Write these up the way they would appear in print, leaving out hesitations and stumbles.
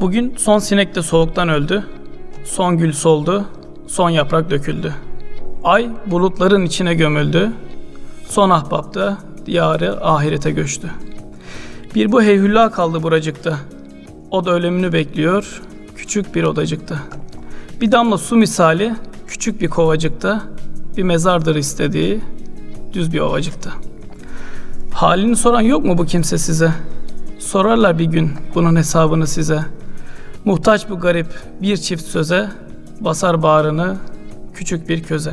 Bugün son sinek de soğuktan öldü, son gül soldu, son yaprak döküldü. Ay bulutların içine gömüldü, son ahbap da diyarı ahirete göçtü. Bir bu heyhülla kaldı buracıkta, o da ölümünü bekliyor, küçük bir odacıkta. Bir damla su misali, küçük bir kovacıkta, bir mezardır istediği, düz bir ovacıkta. Halini soran yok mu bu kimse size? Sorarlar bir gün bunun hesabını size. Muhtaç bu garip bir çift söze, basar bağrını küçük bir köze.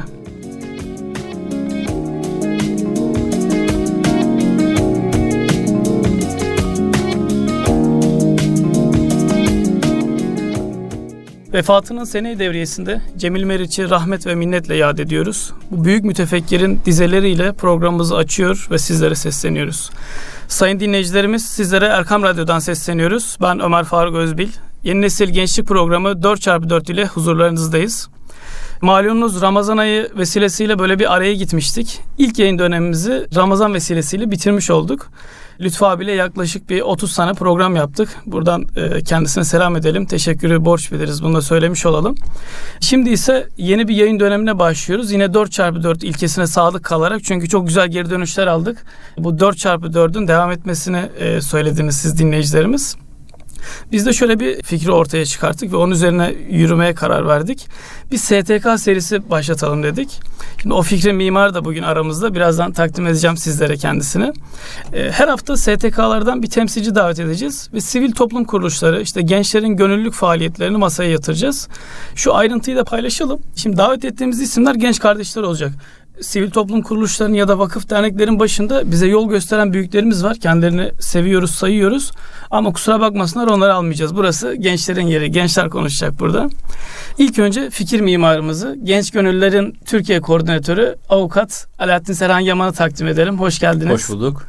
Vefatının sene devriyesinde Cemil Meriç'i rahmet ve minnetle yad ediyoruz. Bu büyük mütefekkirin dizeleriyle programımızı açıyor ve sizlere sesleniyoruz. Sayın dinleyicilerimiz, sizlere Erkam Radyo'dan sesleniyoruz. Ben Ömer Faruk Özbil. Yeni Nesil Gençlik Programı 4x4 ile huzurlarınızdayız. Malumunuz Ramazan ayı vesilesiyle böyle bir araya gitmiştik. İlk yayın dönemimizi Ramazan vesilesiyle bitirmiş olduk. Lütfü abiyle yaklaşık bir 30 tane program yaptık. Buradan kendisine selam edelim. Teşekkürü borç biliriz. Bunu da söylemiş olalım. Şimdi ise yeni bir yayın dönemine başlıyoruz. Yine 4x4 ilkesine sadık kalarak. Çünkü çok güzel geri dönüşler aldık. Bu 4x4'ün devam etmesini söylediniz siz dinleyicilerimiz. Biz de şöyle bir fikri ortaya çıkarttık ve onun üzerine yürümeye karar verdik. Bir STK serisi başlatalım dedik. Şimdi o fikrin mimarı da bugün aramızda. Birazdan takdim edeceğim sizlere kendisini. Her hafta STK'lardan bir temsilci davet edeceğiz ve sivil toplum kuruluşları, işte gençlerin gönüllülük faaliyetlerini masaya yatıracağız. Şu ayrıntıyı da paylaşalım. Şimdi davet ettiğimiz isimler genç kardeşler olacak. Sivil toplum kuruluşlarının ya da vakıf derneklerin başında bize yol gösteren büyüklerimiz var. Kendilerini seviyoruz, sayıyoruz. Ama kusura bakmasınlar, onları almayacağız. Burası gençlerin yeri. Gençler konuşacak burada. İlk önce fikir mimarımızı, Genç Gönüllülerin Türkiye Koordinatörü Avukat Alaaddin Serhan Yaman'ı takdim edelim. Hoş geldiniz. Hoş bulduk.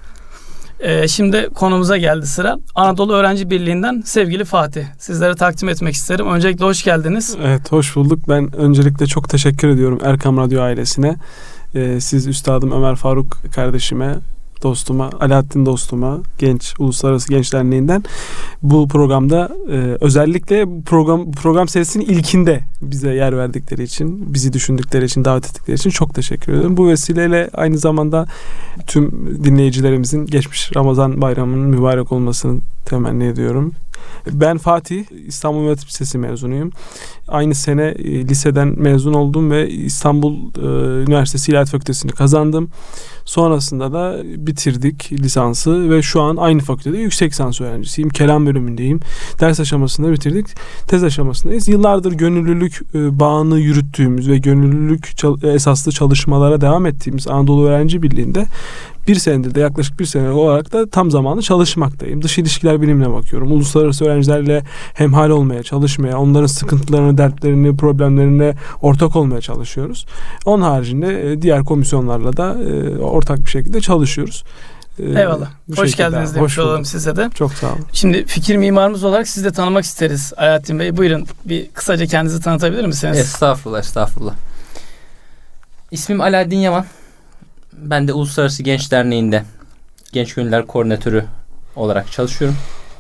Şimdi konumuza geldi sıra. Anadolu Öğrenci Birliği'nden sevgili Fatih. Sizlere takdim etmek isterim. Öncelikle hoş geldiniz. Evet, hoş bulduk. Ben öncelikle çok teşekkür ediyorum Erkam Radyo ailesine. Siz üstadım Ömer Faruk kardeşime, dostuma, Alaaddin dostuma, Uluslararası Genç Derneği'nden bu programda özellikle program serisinin ilkinde bize yer verdikleri için, bizi düşündükleri için, davet ettikleri için çok teşekkür ederim. Bu vesileyle aynı zamanda tüm dinleyicilerimizin geçmiş Ramazan bayramının mübarek olmasını temenni ediyorum. Ben Fatih, İstanbul Mühendislik Lisesi mezunuyum. Aynı sene liseden mezun oldum ve İstanbul Üniversitesi İlahiyat Fakültesini kazandım. Sonrasında da bitirdik lisansı ve şu an aynı fakültede yüksek lisans öğrencisiyim. Kelam bölümündeyim. Ders aşamasında bitirdik. Tez aşamasındayız. Yıllardır gönüllülük bağını yürüttüğümüz ve gönüllülük esaslı çalışmalara devam ettiğimiz Anadolu Öğrenci Birliği'nde bir senedir de yaklaşık bir sene olarak da tam zamanlı çalışmaktayım. Dış ilişkiler bilimine bakıyorum. Uluslararası öğrencilerle hemhal olmaya, çalışmaya, onların sıkıntılarını, dertlerini, problemlerine ortak olmaya çalışıyoruz. Onun haricinde diğer komisyonlarla da ortak bir şekilde çalışıyoruz. Eyvallah. Hoş geldiniz demiş olalım size de. Çok sağ olun. Şimdi fikir mimarımız olarak sizi de tanımak isteriz Alaaddin Bey. Buyurun bir kısaca kendinizi tanıtabilir misiniz? Estağfurullah. İsmim Alaaddin Yaman. Ben de Uluslararası Genç Derneği'nde Genç Gönüllüler Koordinatörü olarak çalışıyorum.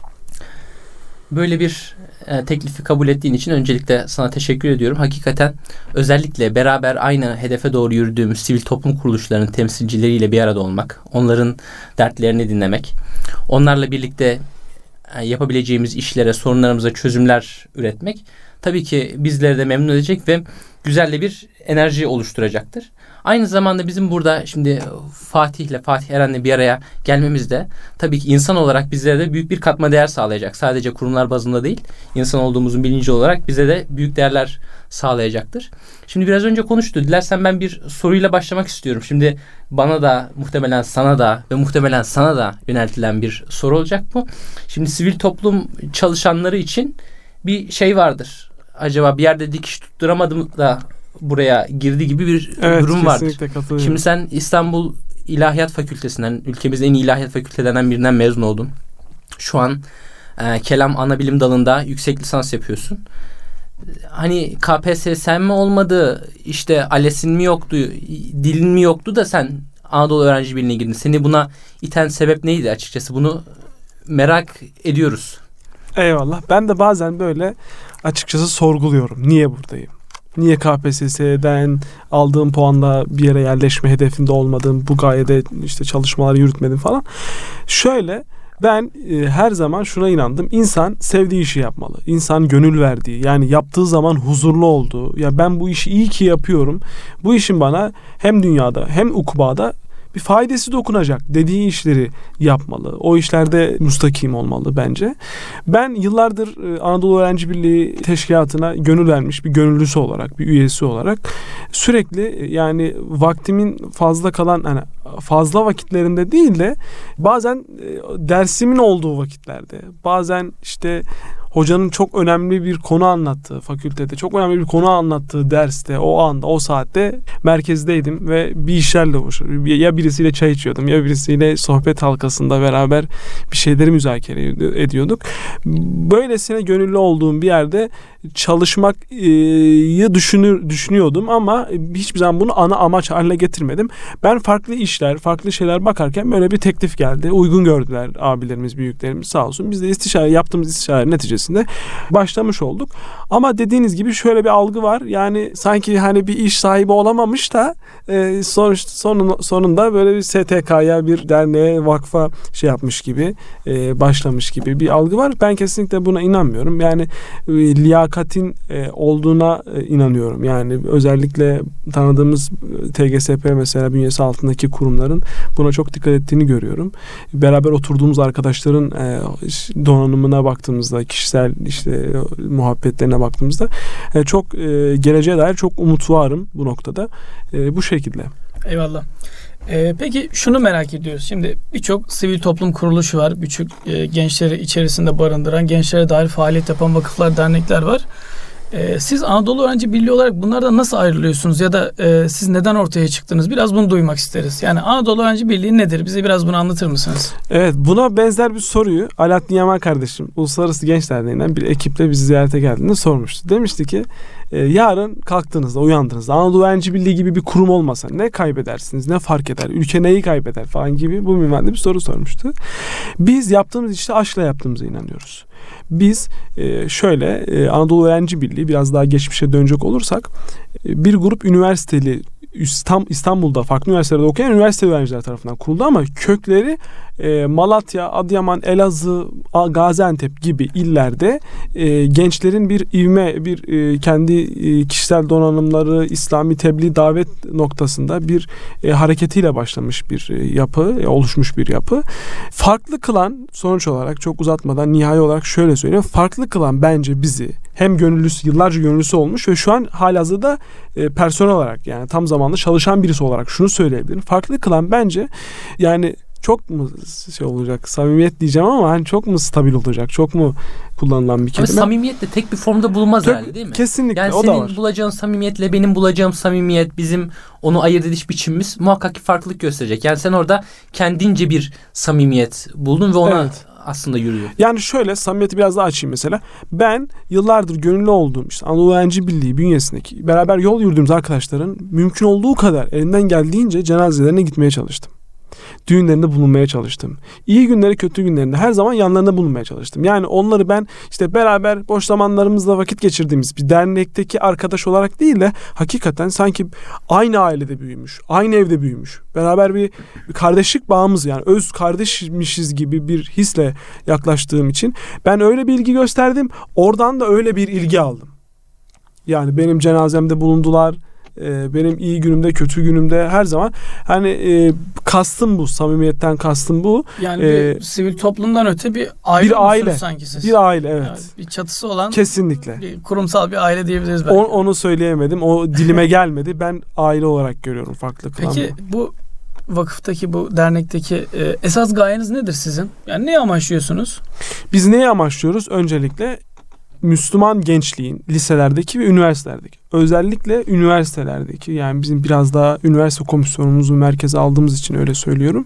Böyle bir teklifi kabul ettiğin için öncelikle sana teşekkür ediyorum. Hakikaten özellikle beraber aynı hedefe doğru yürüdüğümüz sivil toplum kuruluşlarının temsilcileriyle bir arada olmak, onların dertlerini dinlemek, onlarla birlikte yapabileceğimiz işlere, sorunlarımıza çözümler üretmek tabii ki bizleri de memnun edecek ve güzel de bir enerji oluşturacaktır. Aynı zamanda bizim burada şimdi Fatih Eren'le bir araya gelmemiz de tabii ki insan olarak bizlere de büyük bir katma değer sağlayacak. Sadece kurumlar bazında değil, insan olduğumuzun bilinci olarak bize de büyük değerler sağlayacaktır. Şimdi biraz önce konuştu. Dilersen ben bir soruyla başlamak istiyorum. Şimdi bana da muhtemelen sana da ve muhtemelen sana da yöneltilen bir soru olacak bu. Şimdi sivil toplum çalışanları için bir şey vardır. Acaba bir yerde dikiş tutturamadım da buraya girdi gibi bir durum vardır. Şimdi sen İstanbul İlahiyat Fakültesinden, ülkemizin en iyi ilahiyat fakültelerinden birinden mezun oldun. Şu an kelam ana bilim dalında yüksek lisans yapıyorsun. Hani KPSS'm mi olmadı, işte ALES'in mi yoktu, dilin mi yoktu da sen Anadolu Öğrenci Birliği'ne girdin. Seni buna iten sebep neydi açıkçası? Bunu merak ediyoruz. Eyvallah. Ben de bazen böyle açıkçası sorguluyorum. Niye buradayım? Niye KPSS'den aldığım puanla bir yere yerleşme hedefinde olmadım? Bu gayede işte çalışmalar yürütmedim falan. Şöyle, ben her zaman şuna inandım. İnsan sevdiği işi yapmalı. İnsan gönül verdiği, yani yaptığı zaman huzurlu olduğu. Ya ben bu işi iyi ki yapıyorum. Bu işin bana hem dünyada hem ukbada bir faydası dokunacak dediği işleri yapmalı. O işlerde müstakim olmalı bence. Ben yıllardır Anadolu Öğrenci Birliği Teşkilatı'na gönül vermiş bir gönüllüsü olarak, bir üyesi olarak sürekli, yani vaktimin fazla kalan, hani fazla vakitlerinde değil de bazen dersimin olduğu vakitlerde, bazen işte hocanın çok önemli bir konu anlattığı, fakültede çok önemli bir konu anlattığı derste, o anda, o saatte merkezdeydim ve bir işlerle uğraşıyordum. Ya birisiyle çay içiyordum, ya birisiyle sohbet halkasında beraber bir şeyleri müzakere ediyorduk. Böylesine gönüllü olduğum bir yerde çalışmayı düşünüyordum ama hiçbir zaman bunu ana amaç haline getirmedim. Ben farklı işler, farklı şeyler bakarken böyle bir teklif geldi. Uygun gördüler abilerimiz, büyüklerimiz, sağ olsun. Biz de yaptığımız istişare neticesinde başlamış olduk. Ama dediğiniz gibi şöyle bir algı var. Yani sanki hani bir iş sahibi olamamış da sonunda böyle bir STK'ya, bir derneğe, vakfa şey yapmış gibi, başlamış gibi bir algı var. Ben kesinlikle buna inanmıyorum. Yani liyakatin olduğuna inanıyorum. Yani özellikle tanıdığımız TGSP mesela bünyesi altındaki kurumların buna çok dikkat ettiğini görüyorum. Beraber oturduğumuz arkadaşların donanımına baktığımızda, kişisel işte muhabbetlerine baktığımızda çok geleceğe dair çok umut varım bu noktada. Bu şekilde. Eyvallah. Peki şunu merak ediyoruz. Şimdi birçok sivil toplum kuruluşu var. Birçok gençleri içerisinde barındıran, gençlere dair faaliyet yapan vakıflar, dernekler var. Siz Anadolu Öğrenci Birliği olarak bunlardan nasıl ayrılıyorsunuz ya da siz neden ortaya çıktınız? Biraz bunu duymak isteriz. Yani Anadolu Öğrenci Birliği nedir? Bize biraz bunu anlatır mısınız? Evet, buna benzer bir soruyu Alaaddin Yaman kardeşim Uluslararası Genç Derneği'nden bir ekiple bizi ziyarete geldiğinde sormuştu. Demişti ki yarın kalktığınızda, uyandığınızda Anadolu Öğrenci Birliği gibi bir kurum olmasa ne kaybedersiniz, ne fark eder, ülke neyi kaybeder falan gibi bu minvalde bir soru sormuştu. Biz yaptığımız işte aşkla yaptığımıza inanıyoruz. Biz şöyle Anadolu Öğrenci Birliği, biraz daha geçmişe dönecek olursak, bir grup üniversiteli İstanbul'da farklı üniversitelerde okuyan üniversite öğrenciler tarafından kuruldu ama kökleri Malatya, Adıyaman, Elazığ, Gaziantep gibi illerde gençlerin bir ivme, bir kendi kişisel donanımları, İslami tebliğ davet noktasında bir hareketiyle başlamış bir yapı, oluşmuş bir yapı. Farklı kılan, sonuç olarak çok uzatmadan nihai olarak şöyle söyleyeyim, farklı kılan bence bizi, hem gönüllüsü, yıllarca gönüllüsü olmuş ve şu an halihazırda personel olarak, yani tam zamanlı çalışan birisi olarak şunu söyleyebilirim. Farklı kılan bence, yani çok mu şey olacak, samimiyet diyeceğim ama hani çok mu stabil olacak, çok mu kullanılan bir kelime? Ama samimiyet de tek bir formda bulunmaz herhalde, değil mi? Kesinlikle, yani o da var. Yani senin bulacağın samimiyetle benim bulacağım samimiyet, bizim onu ayırt ediş biçimimiz muhakkak ki farklılık gösterecek. Yani sen orada kendince bir samimiyet buldun ve ona aslında yürüyor. Yani şöyle, samimiyeti biraz daha açayım mesela. Ben yıllardır gönüllü olduğum işte Anadolu Öğrenci Birliği bünyesindeki beraber yol yürüdüğümüz arkadaşların mümkün olduğu kadar elimden geldiğince cenazelerine gitmeye çalıştım. Düğünlerinde bulunmaya çalıştım. İyi günleri, kötü günlerinde her zaman yanlarında bulunmaya çalıştım. Yani onları ben işte beraber boş zamanlarımızda vakit geçirdiğimiz bir dernekteki arkadaş olarak değil de hakikaten sanki aynı ailede büyümüş, aynı evde büyümüş, beraber bir kardeşlik bağımız, yani öz kardeşmişiz gibi bir hisle yaklaştığım için ben öyle bir ilgi gösterdim. Oradan da öyle bir ilgi aldım. Yani benim cenazemde bulundular. Benim iyi günümde, kötü günümde her zaman hani kastım bu, samimiyetten kastım bu. Yani bir sivil toplumdan öte bir aile sanki siz. Bir aile, evet. Yani bir çatısı olan, kesinlikle bir kurumsal bir aile diyebiliriz belki. Onu söyleyemedim. O dilime gelmedi. Ben aile olarak görüyorum farklı kılan. Peki bu vakıftaki, bu dernekteki esas gayeniz nedir sizin? Yani neyi amaçlıyorsunuz? Biz neyi amaçlıyoruz? Öncelikle Müslüman gençliğin liselerdeki ve üniversitelerdeki, özellikle üniversitelerdeki, yani bizim biraz daha üniversite komisyonumuzu merkeze aldığımız için öyle söylüyorum,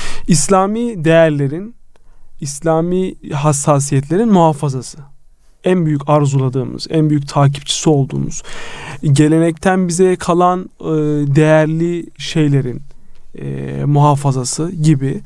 İslami değerlerin, İslami hassasiyetlerin muhafazası. En büyük arzuladığımız, en büyük takipçisi olduğumuz, gelenekten bize kalan değerli şeylerin, muhafazası gibi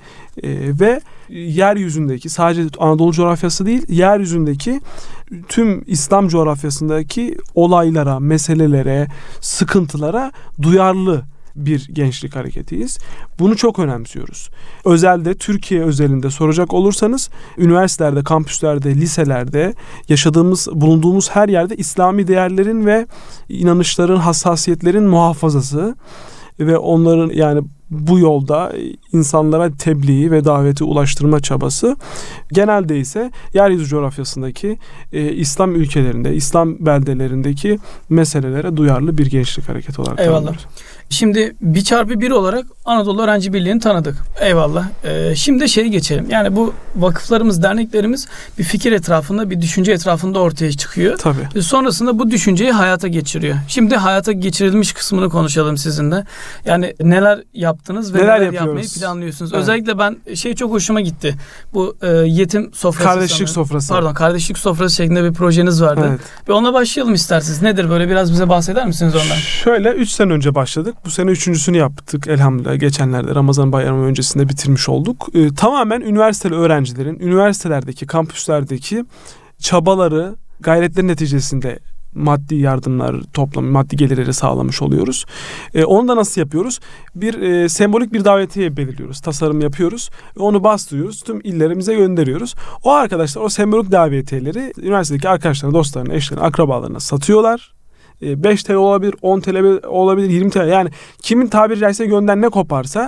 ve yeryüzündeki, sadece Anadolu coğrafyası değil, yeryüzündeki tüm İslam coğrafyasındaki olaylara, meselelere, sıkıntılara duyarlı bir gençlik hareketiyiz. Bunu çok önemsiyoruz. Özelde, Türkiye özelinde soracak olursanız, üniversitelerde, kampüslerde, liselerde, bulunduğumuz her yerde İslami değerlerin ve inanışların, hassasiyetlerin muhafazası ve onların, yani bu yolda insanlara tebliği ve daveti ulaştırma çabası, genelde ise yeryüzü coğrafyasındaki İslam ülkelerinde, İslam beldelerindeki meselelere duyarlı bir gençlik hareketi olarak tanımlıyoruz. Şimdi 1x1 olarak Anadolu Öğrenci Birliği'ni tanıdık. Eyvallah. Şimdi geçelim. Yani bu vakıflarımız, derneklerimiz bir fikir etrafında, bir düşünce etrafında ortaya çıkıyor. Tabii. Sonrasında bu düşünceyi hayata geçiriyor. Şimdi hayata geçirilmiş kısmını konuşalım sizinle. Yani neler yaptınız ve neler yapmayı planlıyorsunuz? Evet. Özellikle ben çok hoşuma gitti. Bu yetim sofrası. Kardeşlik sofrası. Pardon, kardeşlik sofrası şeklinde bir projeniz vardı. Evet. Ve onunla başlayalım isterseniz. Nedir böyle, biraz bize bahseder misiniz ondan? Şöyle 3 sene önce başladık. Bu sene 3.'sünü yaptık elhamdülillah. Geçenlerde Ramazan bayramı öncesinde bitirmiş olduk. Tamamen üniversiteli öğrencilerin, üniversitelerdeki, kampüslerdeki çabaları, gayretlerin neticesinde maddi yardımlar maddi gelirleri sağlamış oluyoruz. Onu da nasıl yapıyoruz? Sembolik bir davetiye belirliyoruz. Tasarım yapıyoruz. Onu bastırıyoruz. Tüm illerimize gönderiyoruz. O arkadaşlar o sembolik davetiyeleri üniversitedeki arkadaşlarına, dostlarına, eşlerine, akrabalarına satıyorlar. 5 TL olabilir, 10 TL olabilir, 20 TL. Yani kimin tabiri caizse gönlünden ne koparsa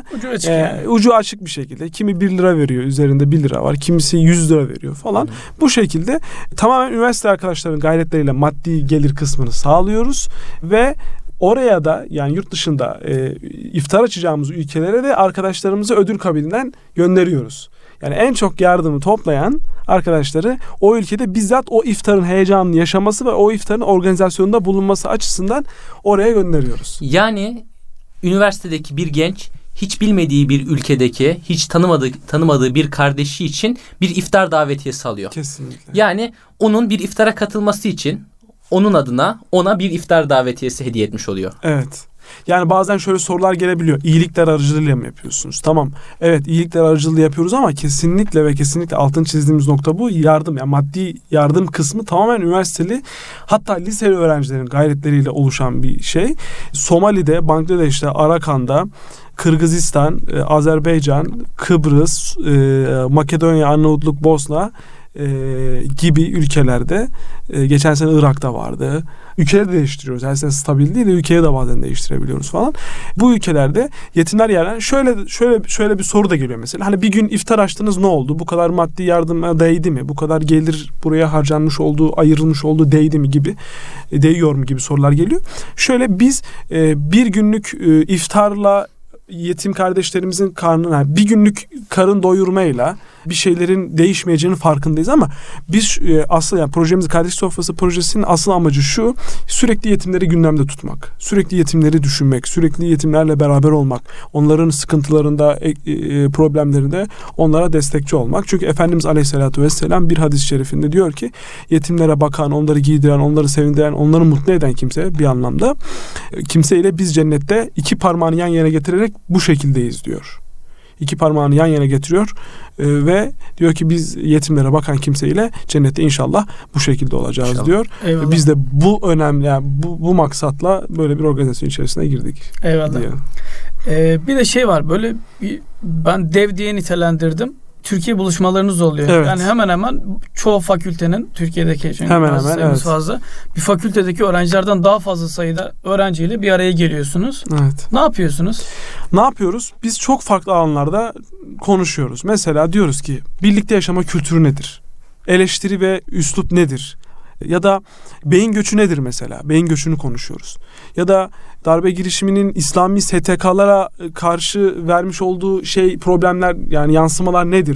ucu açık bir şekilde. Kimi 1 lira veriyor, üzerinde 1 lira var. Kimisi 100 lira veriyor falan. Bu şekilde tamamen üniversite arkadaşların gayretleriyle maddi gelir kısmını sağlıyoruz ve oraya da, yani yurt dışında iftar açacağımız ülkelere de arkadaşlarımızı ödül kabilinden gönderiyoruz. Yani en çok yardımı toplayan arkadaşları o ülkede bizzat o iftarın heyecanını yaşaması ve o iftarın organizasyonunda bulunması açısından oraya gönderiyoruz. Yani üniversitedeki bir genç hiç bilmediği bir ülkedeki, hiç tanımadığı bir kardeşi için bir iftar davetiyesi alıyor. Kesinlikle. Yani onun bir iftara katılması için onun adına ona bir iftar davetiyesi hediye etmiş oluyor. Evet. Yani bazen şöyle sorular gelebiliyor. İyilikler aracılığıyla mı yapıyorsunuz? Tamam. Evet, iyilikler aracılığıyla yapıyoruz ama kesinlikle ve kesinlikle altını çizdiğimiz nokta bu. Yardım, yani maddi yardım kısmı tamamen üniversiteli, hatta liseli öğrencilerin gayretleriyle oluşan bir şey. Somali'de, Bangladeş'te, Arakan'da, Kırgızistan, Azerbaycan, Kıbrıs, Makedonya, Arnavutluk, Bosna gibi ülkelerde, geçen sene Irak'ta vardı. Ülkeleri de değiştiriyoruz. Her sene stabil değil de ülkeyi de bazen değiştirebiliyoruz falan. Bu ülkelerde yetimler yerden şöyle bir soru da geliyor mesela. Hani bir gün iftar açtınız, ne oldu? Bu kadar maddi yardıma değdi mi? Bu kadar gelir buraya harcanmış olduğu, ayrılmış olduğu değdi mi gibi, değiyor mu gibi sorular geliyor. Şöyle biz bir günlük iftarla yetim kardeşlerimizin karnına, bir günlük karın doyurmayla bir şeylerin değişmeyeceğinin farkındayız ama biz asıl, yani projemiz, Kardeşlik Sofrası projesinin asıl amacı şu: sürekli yetimleri gündemde tutmak, sürekli yetimleri düşünmek, sürekli yetimlerle beraber olmak, onların sıkıntılarında, problemlerinde onlara destekçi olmak. Çünkü Efendimiz Aleyhisselatü Vesselam bir hadis-i şerifinde diyor ki, yetimlere bakan, onları giydiren, onları sevindiren, onları mutlu eden kimse, bir anlamda kimseyle biz cennette 2 parmağını yan yana getirerek bu şekildeyiz diyor. 2 parmağını yan yana getiriyor ve diyor ki biz yetimlere bakan kimseyle cennette inşallah bu şekilde olacağız inşallah diyor. Eyvallah. Biz de bu önemli, yani bu maksatla böyle bir organizasyon içerisine girdik. Eyvallah. Bir de var, böyle ben dev diye nitelendirdim. Türkiye buluşmalarınız oluyor. Evet. Yani hemen hemen çoğu fakültenin, Türkiye'deki hemen evet, fazla, bir fakültedeki öğrencilerden daha fazla sayıda öğrenciyle bir araya geliyorsunuz. Evet. Ne yapıyorsunuz? Ne yapıyoruz? Biz çok farklı alanlarda konuşuyoruz. Mesela diyoruz ki birlikte yaşama kültürü nedir? Eleştiri ve üslup nedir? Ya da beyin göçü nedir mesela? Beyin göçünü konuşuyoruz. Ya da darbe girişiminin İslami STK'lara karşı vermiş olduğu problemler, yani yansımalar nedir?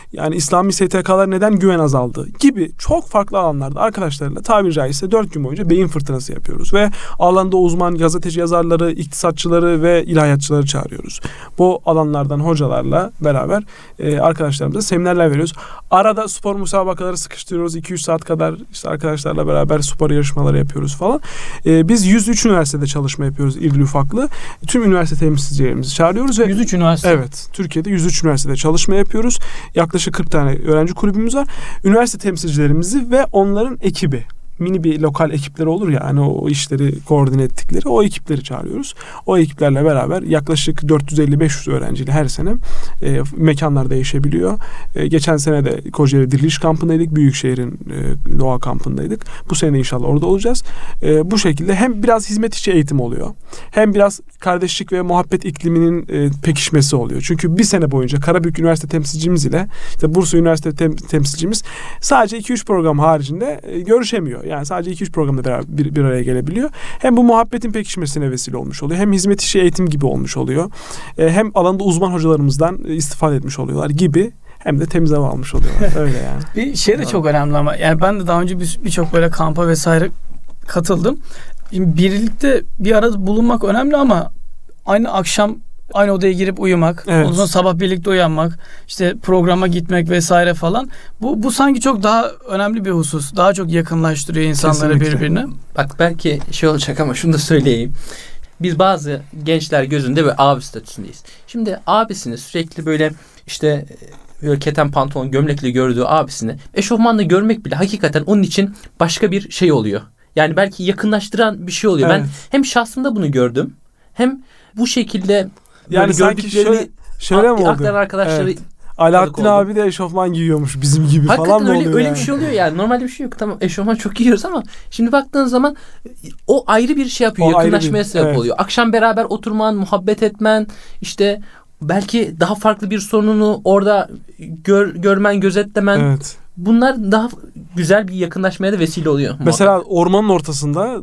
Yani İslami STK'lar neden güven azaldı gibi çok farklı alanlarda arkadaşlarla tabiri caizse 4 gün boyunca beyin fırtınası yapıyoruz. Ve alanda uzman gazeteci yazarları, iktisatçıları ve ilahiyatçıları çağırıyoruz. Bu alanlardan hocalarla beraber arkadaşlarımıza seminerler veriyoruz. Arada spor müsabakaları sıkıştırıyoruz. 2-3 saat kadar işte arkadaşlarla beraber spor yarışmaları yapıyoruz falan. Biz 103 üniversitede çalışma yapıyoruz irili ufaklı. Tüm üniversite temsilcilerimizi çağırıyoruz. 103 üniversite? Evet. Türkiye'de 103 üniversitede çalışma yapıyoruz. Yaklaşık 40 tane öğrenci kulübümüz var. Üniversite temsilcilerimizi ve onların ekibi. Mini bir lokal ekipleri olur ya hani o işleri koordine ettikleri o ekipleri çağırıyoruz. O ekiplerle beraber yaklaşık 450-500 öğrenciyle her sene mekanlar değişebiliyor. Geçen sene de Kocaeli Diriliş Kampı'ndaydık. Büyükşehir'in doğa kampındaydık. Bu sene inşallah orada olacağız. Bu şekilde hem biraz hizmet içi eğitim oluyor. Hem biraz kardeşlik ve muhabbet ikliminin pekişmesi oluyor. Çünkü bir sene boyunca Karabük Üniversite temsilcimiz ile işte Bursa Üniversite temsilcimiz sadece 2-3 program haricinde görüşemiyor. Yani sadece 2-3 programda beraber bir araya gelebiliyor. Hem bu muhabbetin pekişmesine vesile olmuş oluyor. Hem hizmet işi eğitim gibi olmuş oluyor. Hem alanda uzman hocalarımızdan istifade etmiş oluyorlar gibi. Hem de temiz hava almış oluyorlar. Öyle yani. Bir şey de çok önemli ama yani ben de daha önce birçok böyle kampa vesaire katıldım. Şimdi birlikte bir arada bulunmak önemli ama aynı akşam aynı odaya girip uyumak, evet. ondan sonra sabah birlikte uyanmak, işte programa gitmek vesaire falan. Bu sanki çok daha önemli bir husus. Daha çok yakınlaştırıyor insanları Kesinlikle. birbirine. Bak belki şey olacak ama şunu da söyleyeyim. Biz bazı gençler gözünde böyle abi statüsündeyiz. Şimdi abisini sürekli böyle işte böyle keten pantolon gömlekli gördüğü abisini eşofmanla görmek bile hakikaten onun için başka bir şey oluyor. Yani belki yakınlaştıran bir şey oluyor. Evet. Ben hem şahsımda bunu gördüm hem bu şekilde Yani sanki şöyle mi oldu? aktaran arkadaşları Evet. Alaaddin abi de eşofman giyiyormuş bizim gibi hakikaten falan mı oluyor öyle yani? bir şey oluyor yani. Normalde bir şey yok. Tamam eşofman çok giyiyoruz ama şimdi baktığın zaman o ayrı bir şey yapıyor. O yakınlaşmaya sebep evet. oluyor. Akşam beraber oturman, muhabbet etmen, işte belki daha farklı bir sorununu orada görmen, gözetlemen. Evet. Bunlar daha güzel bir yakınlaşmaya da vesile oluyor. Mesela muhakkak. ormanın ortasında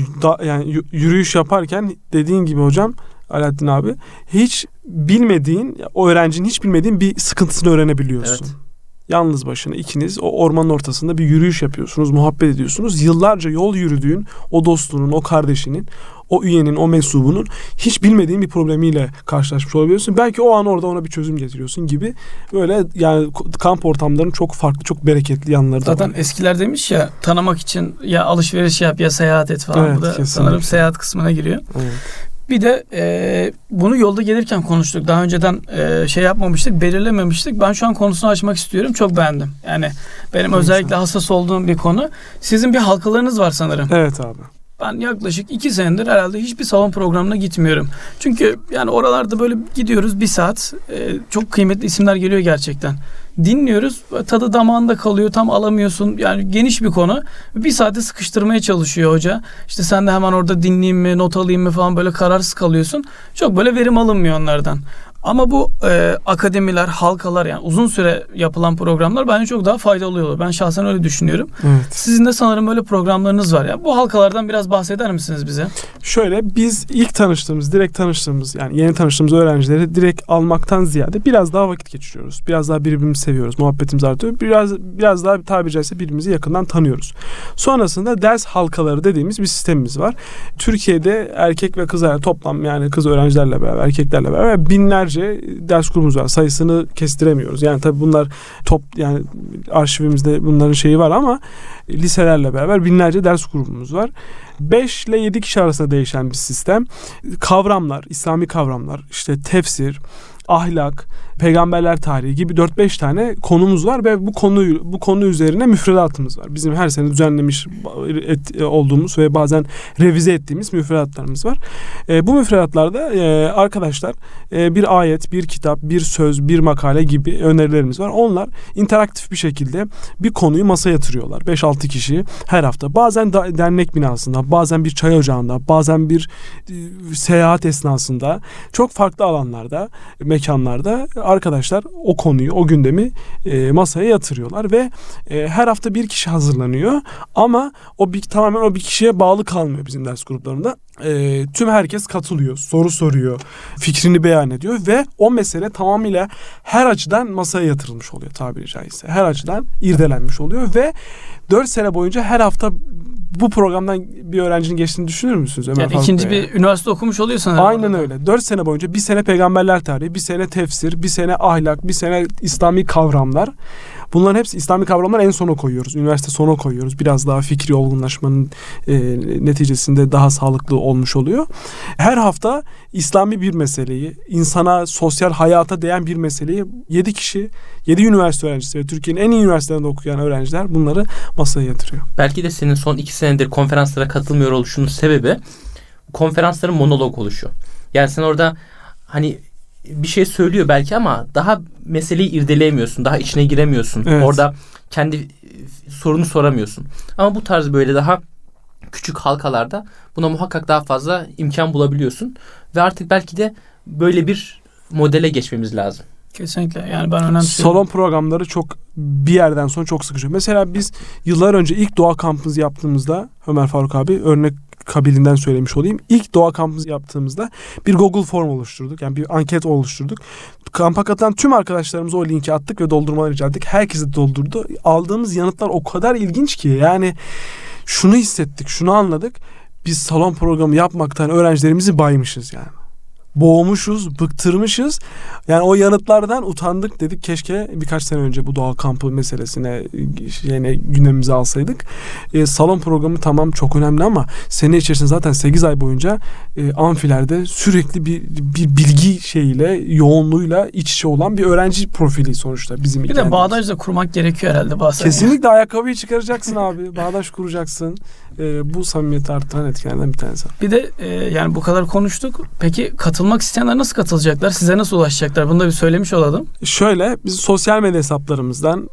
yani yürüyüş yaparken dediğin gibi hocam Alaaddin abi hiç bilmediğin, o öğrencinin hiç bilmediğin bir sıkıntısını öğrenebiliyorsun. Evet. Yalnız başına ikiniz o ormanın ortasında bir yürüyüş yapıyorsunuz, muhabbet ediyorsunuz. Yıllarca yol yürüdüğün o dostunun, o kardeşinin, o üyenin, o mensubunun hiç bilmediğin bir problemiyle karşılaşmış olabiliyorsun. Belki o an orada ona bir çözüm getiriyorsun gibi. Böyle yani kamp ortamlarının çok farklı, çok bereketli yanları da var. Zaten eskiler demiş ya tanımak için ya alışveriş yap ya seyahat et falan. Evet, Bu da kesinlikle. sanırım seyahat kısmına giriyor. Evet. Bir de bunu yolda gelirken konuştuk. Daha önceden şey yapmamıştık, belirlememiştik. Ben şu an konusunu açmak istiyorum. Çok beğendim. Yani benim özellikle hassas olduğum bir konu. Sizin bir halkalarınız var sanırım. Evet abi. Ben yaklaşık 2 senedir herhalde hiçbir salon programına gitmiyorum. Çünkü yani oralarda böyle gidiyoruz 1 saat. Çok kıymetli isimler geliyor gerçekten. Dinliyoruz. Tadı damağında kalıyor. Tam alamıyorsun. Yani geniş bir konu. 1 saate sıkıştırmaya çalışıyor hoca. İşte sen de hemen orada dinleyeyim mi, not alayım mı falan böyle kararsız kalıyorsun. Çok böyle verim alınmıyor onlardan. Ama bu akademiler, halkalar yani uzun süre yapılan programlar bence çok daha faydalı oluyor. Ben şahsen öyle düşünüyorum. Evet. Sizin de sanırım böyle programlarınız var ya. Bu halkalardan biraz bahseder misiniz bize? Şöyle biz ilk direkt tanıştığımız yani yeni tanıştığımız öğrencileri direkt almaktan ziyade biraz daha vakit geçiriyoruz. Biraz daha birbirimizi seviyoruz. Muhabbetimiz artıyor. Biraz daha tabiri caizse birbirimizi yakından tanıyoruz. Sonrasında ders halkaları dediğimiz bir sistemimiz var. Türkiye'de erkek ve kız toplam yani kız öğrencilerle beraber erkeklerle beraber binlerce ders grubumuz var. Sayısını kestiremiyoruz. Yani tabii bunlar yani arşivimizde bunların şeyi var ama liselerle beraber binlerce ders grubumuz var. 5 ile 7 kişi arasında değişen bir sistem. Kavramlar, İslami kavramlar, işte tefsir, ahlak, peygamberler tarihi gibi 4-5 tane konumuz var ve bu konu üzerine müfredatımız var. Bizim her sene düzenlemiş olduğumuz ve bazen revize ettiğimiz müfredatlarımız var. Bu müfredatlarda arkadaşlar bir ayet, bir kitap, bir söz, bir makale gibi önerilerimiz var. Onlar interaktif bir şekilde bir konuyu masaya yatırıyorlar. 5-6 kişi her hafta. Bazen dernek binasında, bazen bir çay ocağında, bazen bir seyahat esnasında çok farklı alanlarda, mekanlarda arkadaşlar o konuyu, o gündemi masaya yatırıyorlar ve her hafta bir kişi hazırlanıyor ama tamamen o bir kişiye bağlı kalmıyor bizim ders gruplarında. tüm herkes katılıyor, soru soruyor, fikrini beyan ediyor ve o mesele tamamıyla her açıdan masaya yatırılmış oluyor tabiri caizse. Her açıdan irdelenmiş oluyor ve 4 sene boyunca her hafta bu programdan bir öğrencinin geçtiğini düşünür müsünüz Ömer Yani Faruk ikinci Bey? bir üniversite okumuş oluyor sanırım. Aynen öyle. 4 sene boyunca bir sene peygamberler tarihi, bir sene tefsir, bir sene ahlak, bir sene İslami kavramlar. Bunların hepsi İslami kavramlar en sona koyuyoruz. Üniversite sona koyuyoruz. Biraz daha fikri olgunlaşmanın neticesinde daha sağlıklı olmuş oluyor. Her hafta İslami bir meseleyi, insana, sosyal hayata değen bir meseleyi 7 kişi, 7 üniversite öğrencisi ve Türkiye'nin en iyi üniversitelerinde okuyan öğrenciler bunları masaya yatırıyor. Belki de senin son 2 senedir konferanslara katılmıyor oluşunun sebebi konferansların monolog oluşu. Yani sen orada hani bir şey söylüyor belki ama daha meseleyi irdeleyemiyorsun. Daha içine giremiyorsun. Evet. Orada kendi sorunu soramıyorsun. Ama bu tarz böyle daha küçük halkalarda buna muhakkak daha fazla imkan bulabiliyorsun. Ve artık belki de böyle bir modele geçmemiz lazım. Kesinlikle. Yani ben önemsiyorum. Salon programları çok bir yerden sonra çok sıkıcı. Mesela biz yıllar önce ilk doğa kampımızı yaptığımızda Ömer Faruk abi örnek kabilinden söylemiş olayım. İlk doğa kampımızı yaptığımızda bir Google form oluşturduk. Yani bir anket oluşturduk. Kampa katılan tüm arkadaşlarımıza o linki attık ve doldurmaları rica ettik. Herkes de doldurdu. Aldığımız yanıtlar o kadar ilginç ki yani şunu hissettik, şunu anladık. Biz salon programı yapmaktan öğrencilerimizi baymışız yani. Boğmuşuz, bıktırmışız. Yani o yanıtlardan utandık, dedik keşke birkaç sene önce bu doğa kampı meselesine gündemimize alsaydık. Salon programı tamam çok önemli ama sene içerisinde zaten 8 ay boyunca amfilerde sürekli bir bilgi şeyiyle, yoğunluğuyla iç içe olan bir öğrenci profili sonuçta bizim. Bir de bağdaş da kurmak gerekiyor herhalde bazen. Kesinlikle ayakkabıyı çıkaracaksın abi. Bağdaş kuracaksın. Bu samimiyeti arttıran etkenlerden bir tanesi. Bir de yani bu kadar konuştuk. Peki katılmak isteyenler nasıl katılacaklar? Size nasıl ulaşacaklar? Bunu da bir söylemiş olalım. Şöyle biz sosyal medya hesaplarımızdan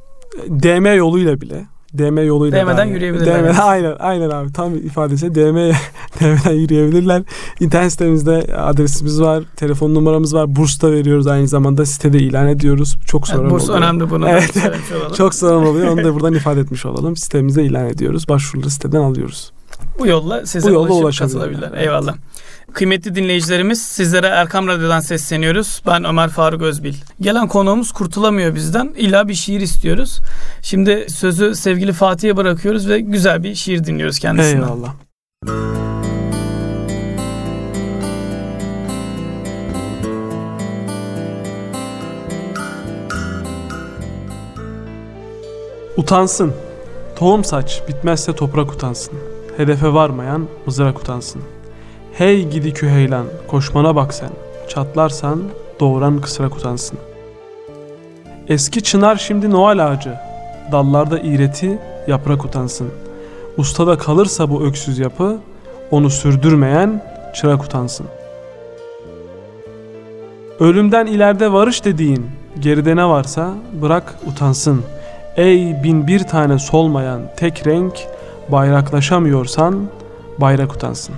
DM yoluyla bile DM'den yürüyebilirler. Aynen abi tam ifadesi DM'den yürüyebilirler. İnternet sitemizde adresimiz var, telefon numaramız var. Burs da veriyoruz aynı zamanda, sitede ilan ediyoruz. Çok sorun oluyor. Burs önemli, bunu evet. da söylemiş olalım. Çok sorun oluyor. Onu da buradan ifade etmiş olalım. Sitemizde ilan ediyoruz. Başvuruları siteden alıyoruz. Bu yolla size ulaşıp katılabilirler. Eyvallah. Kıymetli dinleyicilerimiz, sizlere Erkam Radyo'dan sesleniyoruz. Ben Ömer Faruk Özbil. Gelen konuğumuz kurtulamıyor bizden. İlla bir şiir istiyoruz. Şimdi sözü sevgili Fatih'e bırakıyoruz ve güzel bir şiir dinliyoruz kendisinden. Eyvallah. Utansın. Tohum saç, bitmezse toprak utansın. Hedefe varmayan mızrak utansın. Hey gidi küheylan, koşmana bak sen. Çatlarsan doğuran kısrak utansın. Eski çınar şimdi Noel ağacı. Dallarda iğreti, yaprak utansın. Ustada kalırsa bu öksüz yapı, onu sürdürmeyen çırak utansın. Ölümden ileride varış dediğin, geride ne varsa bırak utansın. Ey bin bir tane solmayan tek renk, bayraklaşamıyorsan bayrak utansın.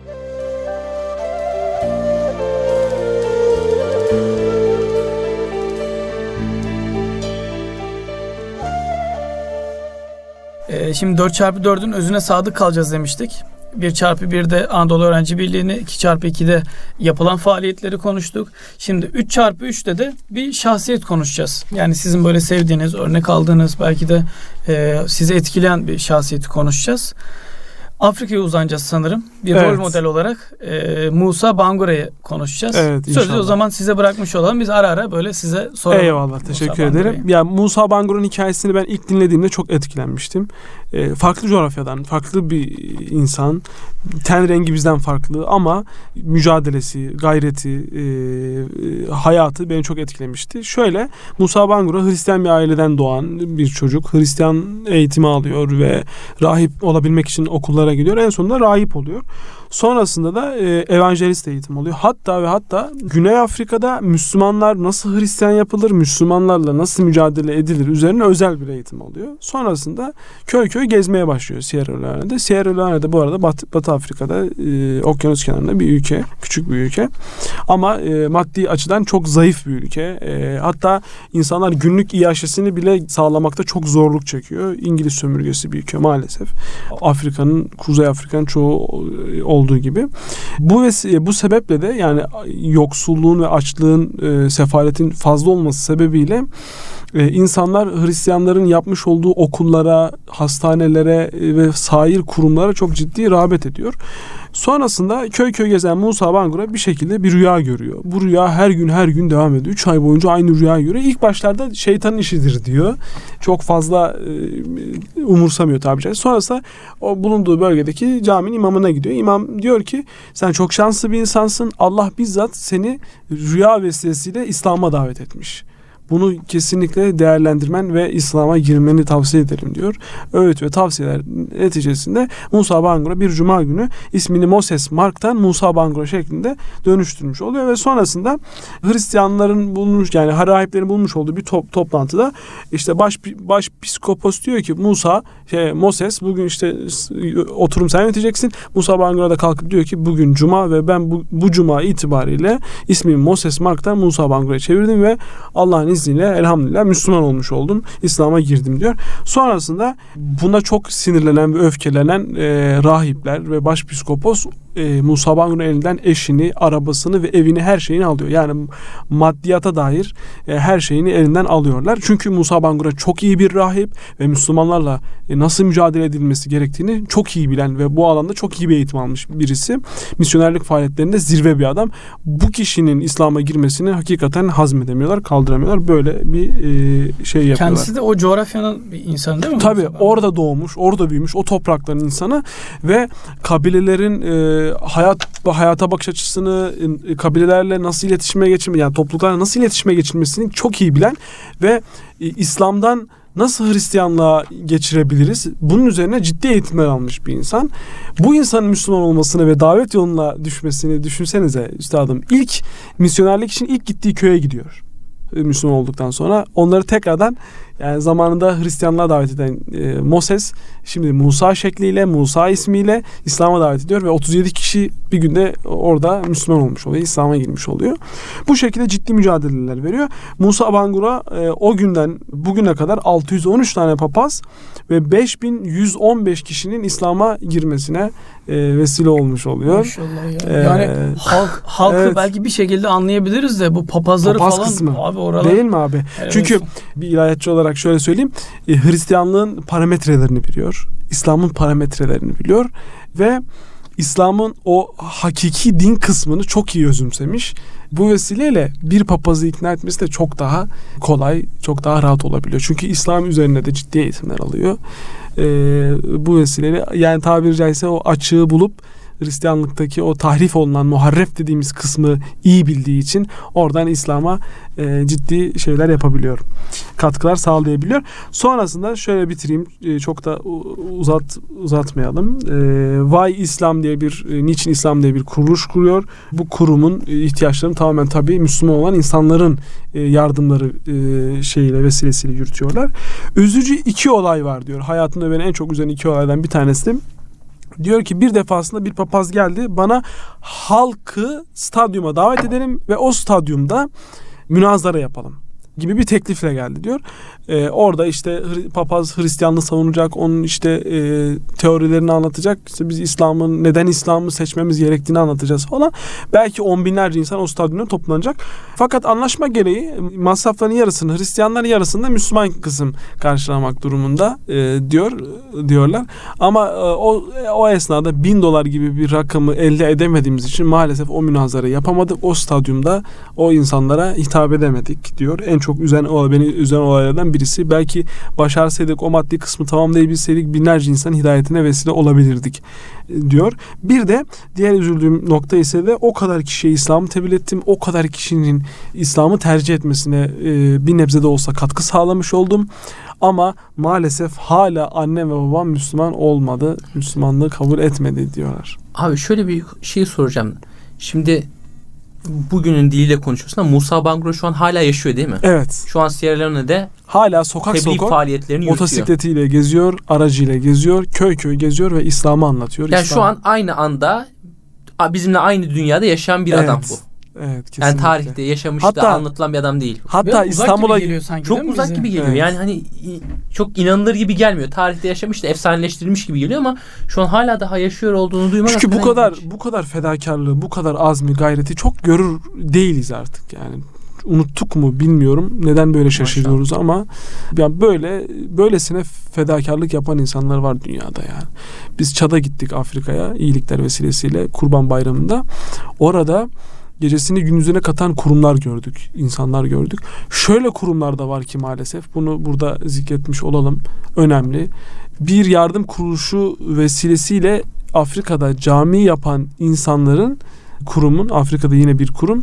Şimdi 4x4'ün özüne sadık kalacağız demiştik. 1x1'de Anadolu Öğrenci Birliği'ni, 2x2'de yapılan faaliyetleri konuştuk. Şimdi 3x3'te de bir şahsiyet konuşacağız. Yani sizin böyle sevdiğiniz, örnek aldığınız, belki de sizi etkileyen bir şahsiyeti konuşacağız. Afrika'ya uzanacağız sanırım. Bir rol model olarak Musa Bangura'yı konuşacağız. Evet, sözü o zaman size bırakmış olalım. Biz ara ara böyle size soralım. Eyvallah, teşekkür ederim. Ya Musa Bangura'nın hikayesini ben ilk dinlediğimde çok etkilenmiştim. Farklı coğrafyadan, farklı bir insan. Ten rengi bizden farklı ama mücadelesi, gayreti, hayatı beni çok etkilemişti. Şöyle, Musa Bangura Hristiyan bir aileden doğan bir çocuk. Hristiyan eğitimi alıyor ve rahip olabilmek için okullara gidiyor. En sonunda rahip oluyor. Sonrasında da evangelist eğitim oluyor. Hatta Güney Afrika'da Müslümanlar nasıl Hristiyan yapılır, Müslümanlarla nasıl mücadele edilir üzerine özel bir eğitim oluyor. Sonrasında köy köy gezmeye başlıyor Sierra Leone'de. Sierra Leone'de bu arada Batı Afrika'da okyanus kenarında bir ülke, küçük bir ülke. Ama maddi açıdan çok zayıf bir ülke. Hatta insanlar günlük iaşesini bile sağlamakta çok zorluk çekiyor. İngiliz sömürgesi bir ülke maalesef. Kuzey Afrika'nın çoğu olduğu olduğu gibi. Bu sebeple de yani yoksulluğun ve açlığın, sefaletin fazla olması sebebiyle insanlar Hristiyanların yapmış olduğu okullara, hastanelere ve sair kurumlara çok ciddi rağbet ediyor. Sonrasında köy köy gezen Musa Bangura bir şekilde bir rüya görüyor. Bu rüya her gün devam ediyor. 3 ay boyunca aynı rüya görüyor. İlk başlarda şeytanın işidir diyor. Çok fazla umursamıyor tabiri caizse. Sonrasında o bulunduğu bölgedeki caminin imamına gidiyor. İmam diyor ki sen çok şanslı bir insansın. Allah bizzat seni rüya vesilesiyle İslam'a davet etmiş. Bunu kesinlikle değerlendirmen ve İslam'a girmeni tavsiye ederim diyor. Öğüt ve tavsiyeler neticesinde Musa Bangura bir cuma günü ismini Moses Mark'tan Musa Bangura şeklinde dönüştürmüş oluyor ve sonrasında Hristiyanların bulmuş, yani rahiplerin bulmuş olduğu bir toplantıda işte başpiskopos diyor ki Moses bugün işte oturum sen yöneteceksin. Musa Bangura da kalkıp diyor ki bugün cuma ve ben bu cuma itibariyle ismimi Moses Mark'tan Musa Bangura'ya çevirdim ve Allah'ın izniyle elhamdülillah Müslüman olmuş oldum. İslam'a girdim diyor. Sonrasında buna çok sinirlenen ve öfkelenen rahipler ve başpiskopos Musa Bangura'nın elinden eşini, arabasını ve evini, her şeyini alıyor. Yani maddiyata dair her şeyini elinden alıyorlar. Çünkü Musa Bangura çok iyi bir rahip ve Müslümanlarla nasıl mücadele edilmesi gerektiğini çok iyi bilen ve bu alanda çok iyi bir eğitim almış birisi. Misyonerlik faaliyetlerinde zirve bir adam. Bu kişinin İslam'a girmesini hakikaten hazmedemiyorlar, kaldıramıyorlar. Böyle bir şey yapıyorlar. Kendisi de o coğrafyanın bir insanı değil mi? Tabii orada doğmuş, orada büyümüş, o toprakların insanı ve kabilelerin hayata bakış açısını, kabilelerle nasıl iletişime geçilmesi, yani topluluklarla nasıl iletişime geçilmesini çok iyi bilen ve İslam'dan nasıl Hristiyanlığa geçirebiliriz? Bunun üzerine ciddi eğitimler almış bir insan. Bu insanın Müslüman olmasını ve davet yoluna düşmesini düşünsenize üstadım. İlk misyonerlik için ilk gittiği köye gidiyor. Müslüman olduktan sonra onları tekrardan, yani zamanında Hristiyanlığa davet eden Moses şimdi Musa şekliyle, Musa ismiyle İslam'a davet ediyor ve 37 kişi bir günde orada Müslüman olmuş oluyor, İslam'a girmiş oluyor. Bu şekilde ciddi mücadeleler veriyor. Musa Bangura o günden bugüne kadar 613 tane papaz ve 5115 kişinin İslam'a girmesine vesile olmuş oluyor. Maşallah ya. Yani halkı evet, belki bir şekilde anlayabiliriz de bu papazları papaz falan kısmı. Abi oralar değil mi abi? Evet. Çünkü bir ilahiyatçı olarak şöyle söyleyeyim. Hristiyanlığın parametrelerini biliyor. İslam'ın parametrelerini biliyor ve İslam'ın o hakiki din kısmını çok iyi özümsemiş. Bu vesileyle bir papazı ikna etmesi de çok daha kolay, çok daha rahat olabiliyor. Çünkü İslam üzerine de ciddi eğitimler alıyor. Bu vesileyle yani tabiri caizse o açığı bulup Hristiyanlıktaki o tahrif olunan muharref dediğimiz kısmı iyi bildiği için oradan İslam'a ciddi şeyler yapabiliyor. Katkılar sağlayabiliyor. Sonrasında şöyle bitireyim. Çok da uzatmayalım. Vay İslam diye Niçin İslam diye bir kuruluş kuruyor. Bu kurumun ihtiyaçlarını tamamen tabii Müslüman olan insanların yardımları vesilesiyle yürütüyorlar. Üzücü 2 olay var diyor. Hayatımda beni en çok üzen 2 olaydan bir tanesi. Diyor ki bir defasında bir papaz geldi, bana halkı stadyuma davet edelim ve o stadyumda münazara yapalım gibi bir teklifle geldi diyor. Orada işte papaz Hristiyanlığı savunacak, onun işte teorilerini anlatacak. İşte biz neden İslam'ı seçmemiz gerektiğini anlatacağız falan. Belki 10 binlerce insan o stadyumda toplanacak. Fakat anlaşma gereği masrafların yarısını Hristiyanların yarısını da Müslüman kısım karşılamak durumunda diyorlar. Ama o esnada $1000 gibi bir rakamı elde edemediğimiz için maalesef o münazarayı yapamadık. O stadyumda o insanlara hitap edemedik diyor. En çok beni üzen olaylardan birisi. Belki başarsaydık, o maddi kısmı tamamlayabilseydik binlerce insanın hidayetine vesile olabilirdik diyor. Bir de diğer üzüldüğüm nokta ise de o kadar kişiye İslam'ı tebliğ ettim. O kadar kişinin İslam'ı tercih etmesine bir nebze de olsa katkı sağlamış oldum. Ama maalesef hala annem ve babam Müslüman olmadı. Müslümanlığı kabul etmedi diyorlar. Abi şöyle bir şey soracağım. Şimdi bugünün diliyle konuşuyorsun ama Musa Bangura şu an hala yaşıyor değil mi? Evet. Şu an Sierra Leone'de hala sokak faaliyetlerini yürütüyor. Motosikletiyle geziyor, aracıyla geziyor, köy köy geziyor ve İslam'ı anlatıyor. Yani şu an aynı anda bizimle aynı dünyada yaşayan bir adam bu. Evet, kesinlikle. Yani tarihte yaşamış da Hatta- anlatılan bir adam değil. Hatta Biraz uzak İstanbul'a gibi geliyor sanki, Çok değil mi uzak bize? gibi geliyor. Evet. Yani hani çok inanılır gibi gelmiyor. Tarihte yaşamış da efsaneleştirilmiş gibi geliyor ama şu an hala daha yaşıyor olduğunu duymak çünkü hakikaten ilginç. bu kadar fedakarlığı, bu kadar azmi, gayreti çok görür değiliz artık yani. Unuttuk mu bilmiyorum. Neden böyle şaşırıyoruz ama yani böylesine fedakarlık yapan insanlar var dünyada yani. Biz Çad'a gittik, Afrika'ya, iyilikler vesilesiyle Kurban Bayramı'nda. Orada gecesini gündüzüne katan kurumlar gördük, insanlar gördük. Şöyle kurumlar da var ki maalesef, bunu burada zikretmiş olalım, önemli. Bir yardım kuruluşu vesilesiyle Afrika'da cami yapan insanların, kurumun, Afrika'da yine bir kurum,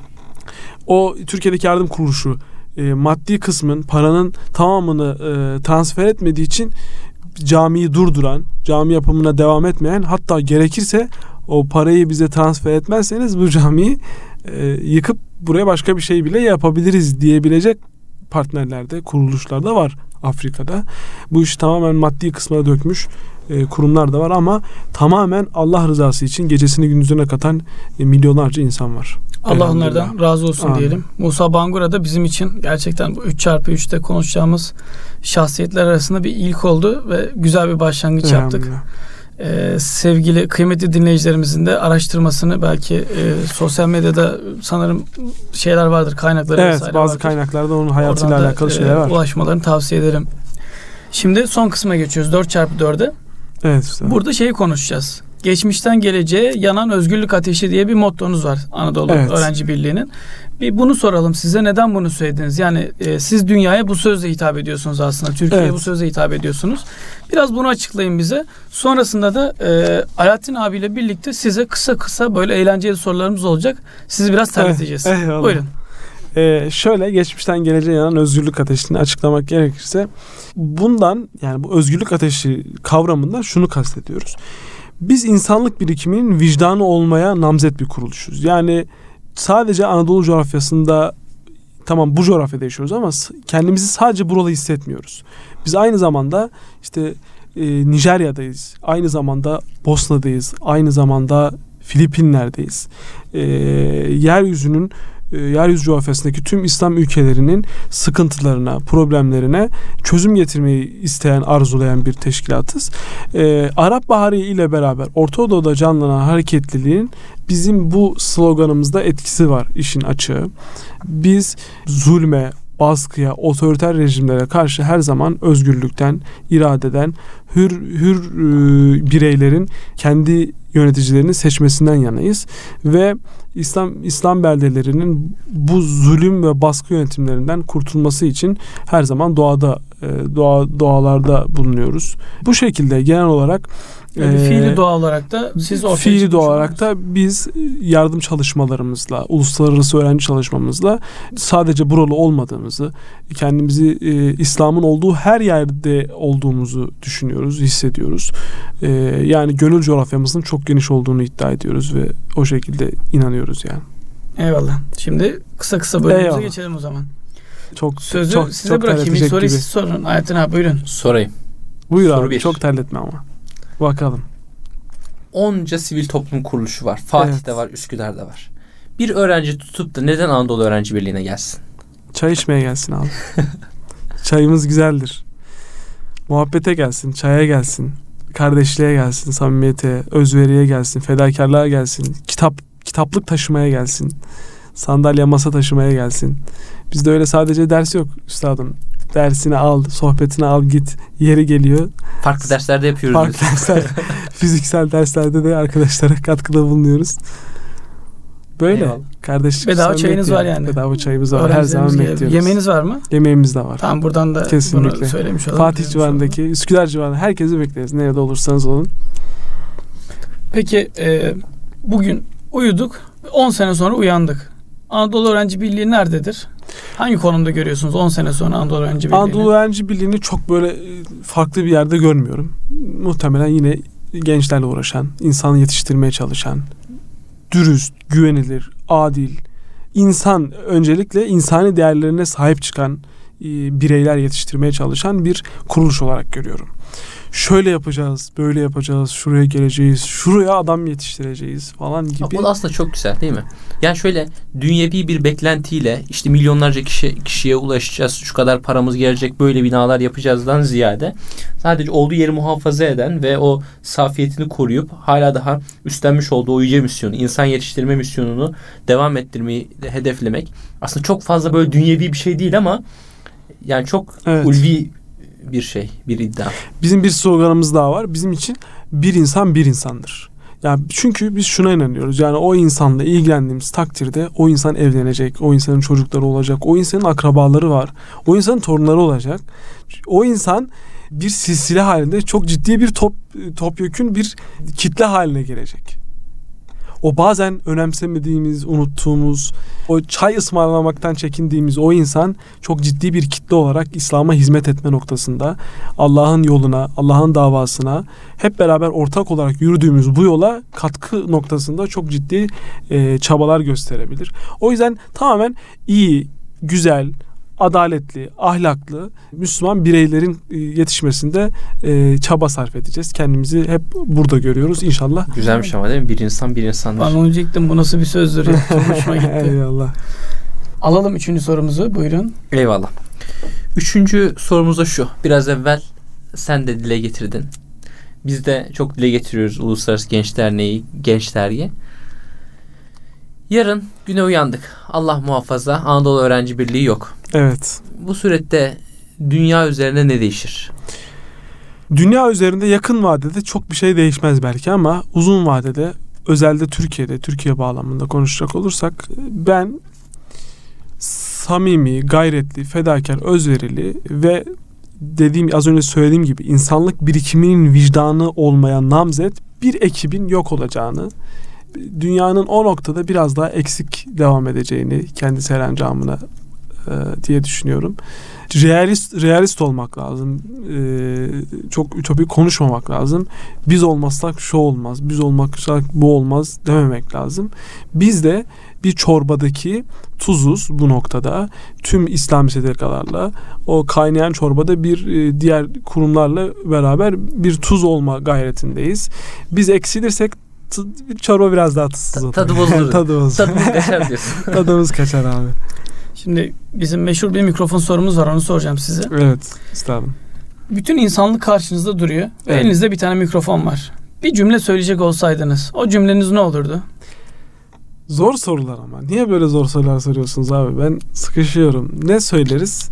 o Türkiye'deki yardım kuruluşu maddi kısmın, paranın tamamını transfer etmediği için camiyi durduran, cami yapımına devam etmeyen, hatta gerekirse o parayı bize transfer etmezseniz bu camiyi yıkıp buraya başka bir şey bile yapabiliriz diyebilecek partnerlerde, kuruluşlarda var Afrika'da. Bu işi tamamen maddi kısmına dökmüş kurumlar da var ama tamamen Allah rızası için gecesini gündüzüne katan milyonlarca insan var. Allah onlardan razı olsun Amin. diyelim. Musa Bangura da bizim için gerçekten bu 3x3'te konuşacağımız şahsiyetler arasında bir ilk oldu ve güzel bir başlangıç yaptık. Sevgili kıymetli dinleyicilerimizin de araştırmasını belki sosyal medyada sanırım şeyler vardır, kaynakları Evet, vesaire bazı vardır. kaynaklarda onun hayatıyla Oradan da, alakalı şeyler var. ulaşmalarını tavsiye ederim. Şimdi son kısma geçiyoruz. 4x4'e. Evet işte. Burada şeyi konuşacağız. Geçmişten geleceğe yanan özgürlük ateşi diye bir mottonuz var Anadolu Evet. Öğrenci Birliği'nin. Bir bunu soralım size. Neden bunu söylediniz? Yani siz dünyaya bu sözle hitap ediyorsunuz aslında. Türkiye'ye Evet. bu sözle hitap ediyorsunuz. Biraz bunu açıklayın bize. Sonrasında da Alaaddin abiyle birlikte size kısa böyle eğlenceli sorularımız olacak. Sizi biraz terleteceğiz. Eyvallah. Buyurun. Şöyle, geçmişten geleceğe yanan özgürlük ateşini açıklamak gerekirse, bundan, yani bu özgürlük ateşi kavramından şunu kastediyoruz. Biz insanlık birikiminin vicdanı olmaya namzet bir kuruluşuz. Yani sadece Anadolu coğrafyasında, tamam bu coğrafyada yaşıyoruz ama kendimizi sadece buralı hissetmiyoruz. Biz aynı zamanda işte Nijerya'dayız, aynı zamanda Bosna'dayız, aynı zamanda Filipinler'deyiz. Yeryüzü coğrafyasındaki tüm İslam ülkelerinin sıkıntılarına, problemlerine çözüm getirmeyi isteyen, arzulayan bir teşkilatız. Arap Baharı ile beraber Orta Doğu'da canlanan hareketliliğin bizim bu sloganımızda etkisi var, işin açığı. Biz zulme, baskıya, otoriter rejimlere karşı her zaman özgürlükten, iradeden, hür bireylerin kendi yöneticilerini seçmesinden yanayız ve İslam beldelerinin bu zulüm ve baskı yönetimlerinden kurtulması için her zaman doğalarda bulunuyoruz. Bu şekilde genel olarak Fiili doğa olarak da siz ortaya fiili çıkmış doğa olarak oldunuz. da biz yardım çalışmalarımızla, uluslararası öğrenci çalışmamızla sadece buralı olmadığımızı, kendimizi İslam'ın olduğu her yerde olduğumuzu düşünüyoruz, hissediyoruz. Yani gönül coğrafyamızın çok geniş olduğunu iddia ediyoruz ve o şekilde inanıyoruz yani. Eyvallah. Şimdi kısa bölümümüze Eyvallah. geçelim o zaman. Sözü Size bırakayım. İlk soruyu siz sorun. Ayettin abi buyurun. Sorayım. Buyur Soru abi. bir. Çok terletme ama. Bakalım. Onca sivil toplum kuruluşu var. Fatih'te var, Üsküdar'da var. Bir öğrenci tutup da neden Anadolu Öğrenci Birliği'ne gelsin? Çay içmeye gelsin abi. Çayımız güzeldir. Muhabbete gelsin, çaya gelsin, kardeşliğe gelsin, samimiyete, özveriye gelsin, fedakarlığa gelsin, kitaplık taşımaya gelsin, sandalye masa taşımaya gelsin. Bizde öyle sadece ders yok üstadım. Dersini al, sohbetini al, git. Yeri geliyor. Farklı derslerde yapıyoruz. Farklı dersler, fiziksel derslerde de arkadaşlara katkıda bulunuyoruz. Böyle. Eyvallah. Kardeşlik, Bedava çayınız var yani. Bedava çayımız var. Her Öğrencilerimiz zaman geliyor. bekliyoruz. Yemeğiniz var mı? Yemeğimiz de var. Tamam, buradan da Kesinlikle. bunu söylemiş olalım. Fatih civarındaki, Üsküdar civarında herkesi bekleriz. Nerede olursanız olun. Peki bugün uyuduk. 10 sene sonra uyandık. Anadolu Öğrenci Birliği nerededir? Hangi konumda görüyorsunuz 10 sene sonra Anadolu Öğrenci Birliği'ni? Anadolu Öğrenci Birliği'ni çok böyle farklı bir yerde görmüyorum. Muhtemelen yine gençlerle uğraşan, insanı yetiştirmeye çalışan, dürüst, güvenilir, adil, öncelikle insani değerlerine sahip çıkan bireyler yetiştirmeye çalışan bir kuruluş olarak görüyorum. şöyle yapacağız, böyle yapacağız, şuraya geleceğiz, şuraya adam yetiştireceğiz falan gibi. Bu da aslında çok güzel değil mi? Yani şöyle dünyevi bir beklentiyle işte milyonlarca kişiye ulaşacağız, şu kadar paramız gelecek, böyle binalar yapacağızdan ziyade sadece olduğu yeri muhafaza eden ve o safiyetini koruyup hala daha üstlenmiş olduğu o yüce misyonu, insan yetiştirme misyonunu devam ettirmeyi hedeflemek aslında çok fazla böyle dünyevi bir şey değil ama yani çok ulvi bir şey, bir iddia. Bizim bir sloganımız daha var. Bizim için bir insan bir insandır. Yani çünkü biz şuna inanıyoruz. Yani o insanla ilgilendiğimiz takdirde o insan evlenecek, o insanın çocukları olacak, o insanın akrabaları var, o insanın torunları olacak. O insan bir silsile halinde çok ciddi bir topyekün bir kitle haline gelecek. O bazen önemsemediğimiz, unuttuğumuz, o çay ısmarlamaktan çekindiğimiz o insan çok ciddi bir kitle olarak İslam'a hizmet etme noktasında Allah'ın yoluna, Allah'ın davasına hep beraber ortak olarak yürüdüğümüz bu yola katkı noktasında çok ciddi çabalar gösterebilir. O yüzden tamamen iyi, güzel, adaletli, ahlaklı Müslüman bireylerin yetişmesinde çaba sarf edeceğiz. Kendimizi hep burada görüyoruz inşallah. Güzelmiş ama değil mi? Bir insan bir insandır. Ben onu diyecektim, bu nasıl bir sözdür ya. Çok hoşuma gitti. Eyvallah. Alalım 3. sorumuzu, buyurun. Eyvallah. 3. sorumuz da şu. Biraz evvel sen de dile getirdin. Biz de çok dile getiriyoruz Uluslararası Genç Derneği, Genç Dergi. Yarın güne uyandık. Allah muhafaza Anadolu Öğrenci Birliği yok. Evet. Bu surette dünya üzerinde ne değişir? Dünya üzerinde yakın vadede çok bir şey değişmez belki ama uzun vadede, özelde Türkiye bağlamında konuşacak olursak ben samimi, gayretli, fedakar, özverili ve az önce söylediğim gibi insanlık birikiminin vicdanı olmayan namzet bir ekibin yok olacağını, dünyanın o noktada biraz daha eksik devam edeceğini kendi serencamına diye düşünüyorum. Realist olmak lazım. Çok ütopik konuşmamak lazım. Biz olmazsak şu olmaz, biz olmazsak bu olmaz dememek lazım. Biz de bir çorbadaki tuzuz bu noktada. Tüm İslami STK'larla o kaynayan çorbada bir diğer kurumlarla beraber bir tuz olma gayretindeyiz. Biz eksilirsek çorba biraz daha tuzsuz olur. Tadı bozulur. Tadımız kaçar diyorsun. Tadımız kaçar abi. Şimdi bizim meşhur bir mikrofon sorumuz var, onu soracağım size. Evet, istedim. Bütün insanlık karşınızda duruyor. Evet. Elinizde bir tane mikrofon var. Bir cümle söyleyecek olsaydınız o cümleniz ne olurdu? Zor sorular ama. Niye böyle zor sorular soruyorsunuz abi? Ben sıkışıyorum. Ne söyleriz?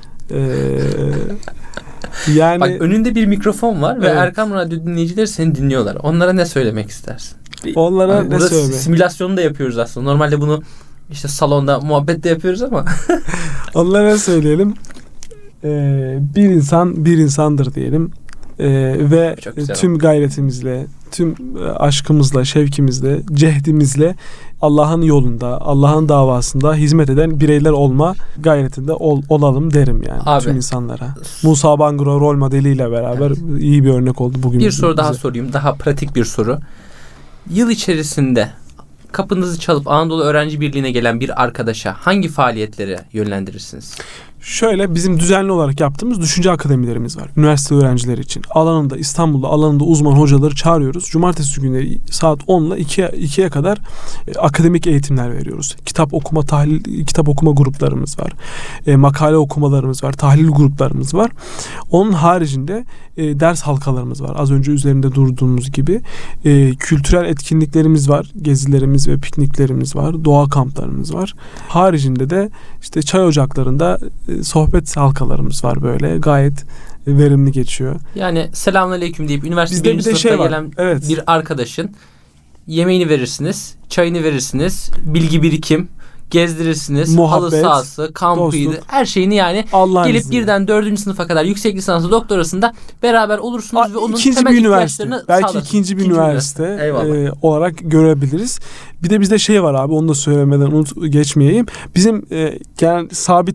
Yani bak, önünde bir mikrofon var ve evet. Erkam Radyo dinleyicileri seni dinliyorlar. Onlara ne söylemek istersin? Onlara ne burada söylemek? simülasyonu da yapıyoruz aslında. Normalde bunu işte salonda muhabbet de yapıyoruz ama. Onlara ne söyleyelim? Bir insan bir insandır diyelim. Ve tüm gayretimizle, tüm aşkımızla, şevkimizle, cehdimizle Allah'ın yolunda, Allah'ın davasında hizmet eden bireyler olma gayretinde olalım derim yani abi, tüm insanlara. Musa Bangura rol modeliyle beraber iyi bir örnek oldu bugün. Bir soru daha sorayım. Daha pratik bir soru. Yıl içerisinde kapınızı çalıp Anadolu Öğrenci Birliği'ne gelen bir arkadaşa hangi faaliyetlere yönlendirirsiniz? Şöyle, bizim düzenli olarak yaptığımız düşünce akademilerimiz var. Üniversite öğrencileri için. İstanbul'da alanında uzman hocaları çağırıyoruz. Cumartesi günleri saat 10 ile 2'ye kadar akademik eğitimler veriyoruz. Kitap okuma gruplarımız var. Makale okumalarımız var. Tahlil gruplarımız var. Onun haricinde ders halkalarımız var. Az önce üzerinde durduğumuz gibi. Kültürel etkinliklerimiz var. Gezilerimiz ve pikniklerimiz var. Doğa kamplarımız var. Haricinde de işte çay ocaklarında sohbet halkalarımız var böyle. Gayet verimli geçiyor. Yani selamünaleyküm deyip üniversite birinci sınıfta gelen bir arkadaşın yemeğini verirsiniz, çayını verirsiniz, bilgi birikim, gezdirirsiniz, muhabbet, halı sahası, kampıydı, dostluk, her şeyini yani Allah'ın gelip izniyle. Birden 4. sınıfa kadar yüksek lisansı doktorasında beraber olursunuz ve onun ikinci temel bir üniversite, belki sağlarsınız. ikinci bir üniversite olarak görebiliriz. Bir de bizde var abi, onu da söylemeden geçmeyeyim. Bizim genel sabittir.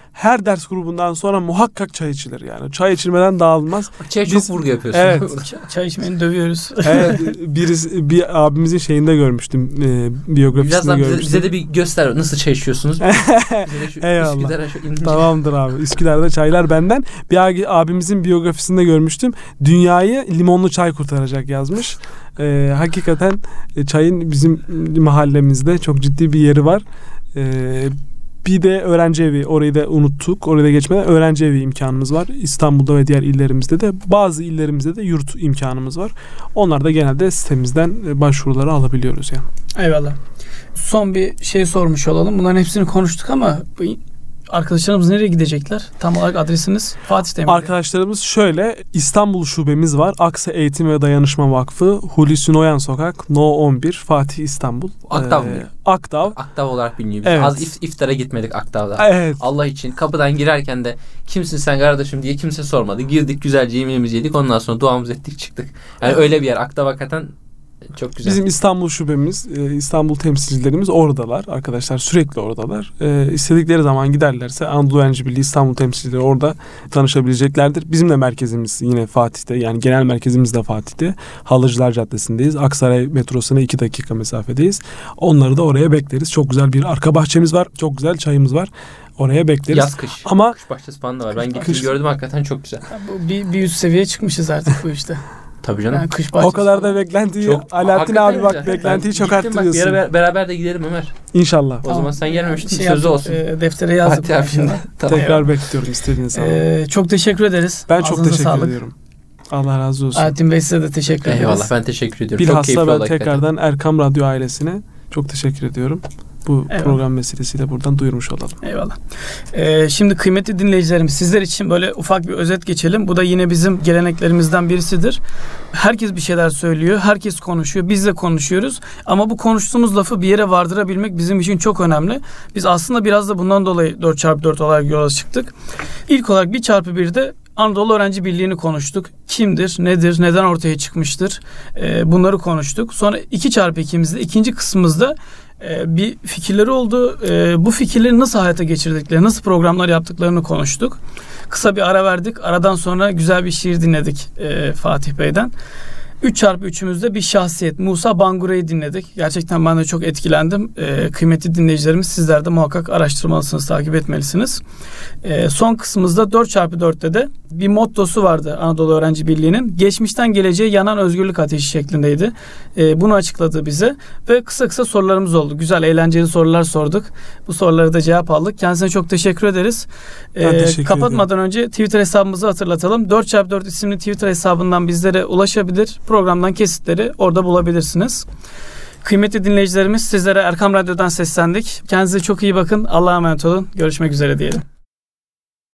her ders grubundan sonra muhakkak çay içilir yani. Çay içilmeden dağılmaz. Çaya çok vurgu yapıyorsun. Evet. Çay içmeyeni dövüyoruz. Evet, bir abimizin şeyinde görmüştüm, biyografisinde Birazdan görmüştüm. bize de bir göster nasıl çay içiyorsunuz. Bize de şu Eyvallah. Üsküdar'a şu inince. Tamamdır abi. Üsküdar'da çaylar benden. Bir abimizin biyografisinde görmüştüm. Dünyayı limonlu çay kurtaracak yazmış. Hakikaten çayın bizim mahallemizde çok ciddi bir yeri var. Bir de öğrenci evi, orayı da unuttuk. Oraya da geçmeden öğrenci evi imkanımız var. İstanbul'da ve diğer illerimizde de, bazı illerimizde de yurt imkanımız var. Onlar da genelde sitemizden başvuruları alabiliyoruz yani. Eyvallah. Son bir şey sormuş olalım. Bunların hepsini konuştuk ama arkadaşlarımız nereye gidecekler? Tam olarak adresiniz Fatih'te mi? Arkadaşlarımız şöyle, İstanbul şubemiz var. Aksa Eğitim ve Dayanışma Vakfı, Hulusi Noyan Sokak, No 11, Fatih, İstanbul. Aktav mı? Aktav. Aktav olarak biliniyor. Biz Evet. az iftara gitmedik Aktav'da. Evet. Allah için kapıdan girerken de kimsin sen kardeşim diye kimse sormadı. Girdik güzelce yemeğimizi yedik, ondan sonra duamızı ettik çıktık. Yani öyle bir yer. Aktav hakikaten çok güzel. Bizim İstanbul şubemiz, İstanbul temsilcilerimiz oradalar. Arkadaşlar sürekli oradalar. İstedikleri zaman giderlerse Anadolu Öğrenci Birliği İstanbul temsilcileri orada tanışabileceklerdir. Bizim de merkezimiz yine Fatih'te. Yani genel merkezimiz de Fatih'te. Halıcılar Caddesi'ndeyiz. Aksaray metrosuna 2 dakika mesafedeyiz. Onları da oraya bekleriz. Çok güzel bir arka bahçemiz var. Çok güzel çayımız var. Oraya bekleriz. Yaz kış. Ama kış bahçesi falan da var. Ben gittim gördüm, hakikaten çok güzel. Bu bir üst seviyeye çıkmışız artık bu işte. Tabii canım. Yani kış bahçesi o kadar da falan. beklentiyi Çok, Alaaddin hakikaten abi bak güzel. beklentiyi Ben çok gittim, bak, arttırıyorsun. bir ara beraber de gidelim Ömer. İnşallah. O zaman sen gelmemiştin. Şey Sözü yaptık, olsun. Deftere yazdık. Fatih abi şimdi. Tamam. Tekrar bekliyorum istediğiniz zaman. Çok teşekkür ederiz. Ben çok Ağzınıza teşekkür sağlık. ediyorum. Allah razı olsun. Alaaddin Bey size de teşekkür ederiz. Eyvallah, ben teşekkür ediyorum. Çok Bilhassa keyifli ben oldu hakikaten. tekrardan Erkam Radyo ailesine çok teşekkür ediyorum. Bu Eyvallah. program vesilesiyle buradan duyurmuş olalım. Eyvallah. Şimdi kıymetli dinleyicilerimiz, sizler için böyle ufak bir özet geçelim. Bu da yine bizim geleneklerimizden birisidir. Herkes bir şeyler söylüyor, herkes konuşuyor, biz de konuşuyoruz. Ama bu konuştuğumuz lafı bir yere vardırabilmek bizim için çok önemli. Biz aslında biraz da bundan dolayı 4x4 olarak yola çıktık. İlk olarak 1x1'de Anadolu Öğrenci Birliği'ni konuştuk. Kimdir, nedir, neden ortaya çıkmıştır? Bunları konuştuk. Sonra 2x2'mizde, ikinci kısmımızda bir fikirleri oldu. Bu fikirleri nasıl hayata geçirdikleri, nasıl programlar yaptıklarını konuştuk. Kısa bir ara verdik. Aradan sonra güzel bir şiir dinledik Fatih Bey'den. 3x3'ümüzde bir şahsiyet, Musa Bangure'yi dinledik. Gerçekten ben de çok etkilendim. Kıymetli dinleyicilerimiz, sizler de muhakkak araştırmalısınız, takip etmelisiniz. Son kısmımızda 4x4'te de bir mottosu vardı Anadolu Öğrenci Birliği'nin. Geçmişten geleceğe yanan özgürlük ateşi şeklindeydi. Bunu açıkladı bize ve kısa kısa sorularımız oldu. Güzel, eğlenceli sorular sorduk. Bu soruları da cevap aldık. Kendisine çok teşekkür ederiz. Kapatmadan önce Twitter hesabımızı hatırlatalım. 4x4 isimli Twitter hesabından bizlere ulaşabilir. Programdan kesitleri orada bulabilirsiniz. Kıymetli dinleyicilerimiz, sizlere Erkam Radyo'dan seslendik. Kendinize çok iyi bakın. Allah'a emanet olun. Görüşmek üzere diyelim.